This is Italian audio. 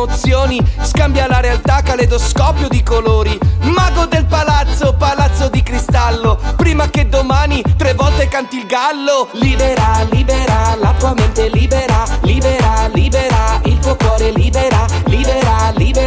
emozioni, scambia la realtà, caleidoscopio di colori. Mago del palazzo, palazzo di cristallo, prima che domani 3 volte canti il gallo. Libera, libera, la tua mente libera, libera, libera, il tuo cuore libera, libera, libera.